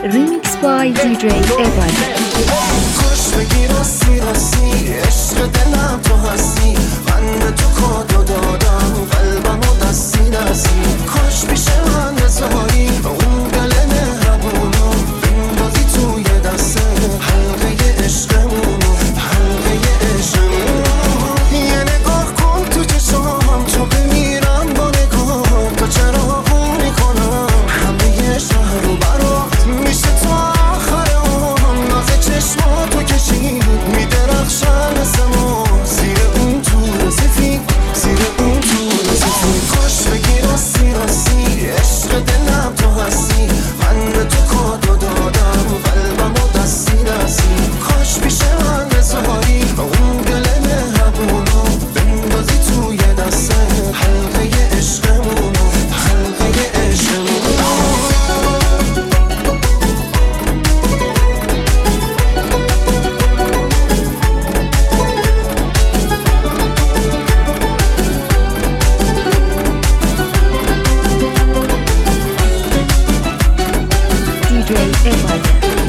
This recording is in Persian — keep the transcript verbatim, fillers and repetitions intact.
Remix by دی جی Evan. خوش بگی راستی راستی عشق دلم تو هستی، من به تو کادو دادم قلبمو دستی دستی. کاش پیش من بذاری اون دل مهربونو بندازی توی دسته حلقه عشقمونو حلقه عشقمونو. یه نگاه کن تو چشام تو بمیرم با نگاه تو، چرا بون میکنم همه شهر رو برات میشه تو آخر آن ناز چشما تو کشید میدرخشن مثل ما زیر اون تور سفید زیر اون تور سفید. خوش بگی راستی راستی عشق دلم تو هستی، من به تو کادو دادم قلبمو دستی دستی. کاش پیش من بذاری اون دل مهربونو بندازی توی دسته حلقه عشقمونو حلقه عشقمونو. دی جی Evan.